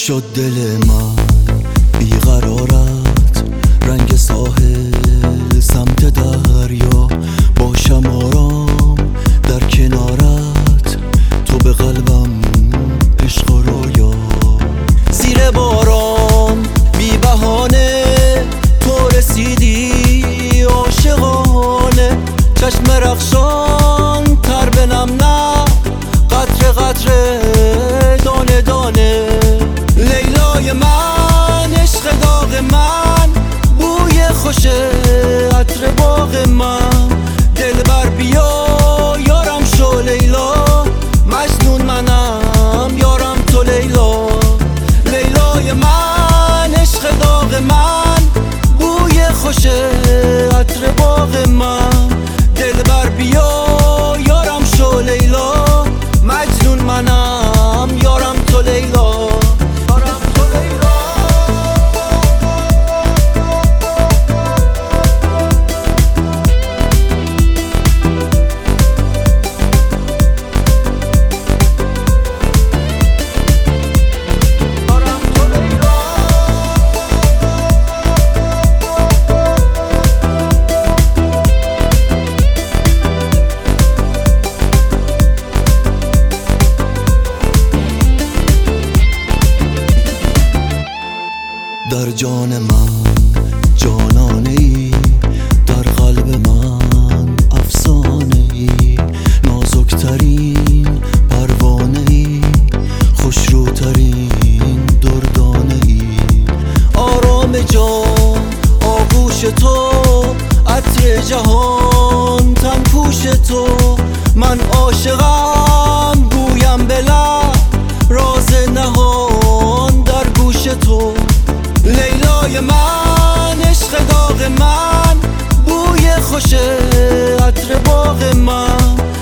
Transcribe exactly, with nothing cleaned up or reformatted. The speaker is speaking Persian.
شد دل من بیقرارت، رنگ ساحل سمت دریا، باشم آرام در کنارت، تو به قلبم عشق و رویا. زیر باران بی بهانه تو رسیدی عاشقانه، چشم رخشان تر به نم نه، قطره قطره دانه دانه. لیلای من عشق داغ من، بوی خوش عطر باغ من، دلبر بیا یارم شو لیلا، مجنون منم یارم تو لیلا. لیلای من عشق داغ من، بوی خوش عطر باغ من، دلبر بیا یارم شو لیلا، مجنون منم یارم تو لیلا. در جان من جانانه ای، در قلب من افسانه ای، نازکترین پروانه ای، خوشروترین دردانه ای. آرام جان آغوش تو، عطر جهان تن پوش تو، من عاشقم گویم به لب، راز نهان در گوش تو. لیلای من عشق داغ من، بوی خوش عطر باغ من،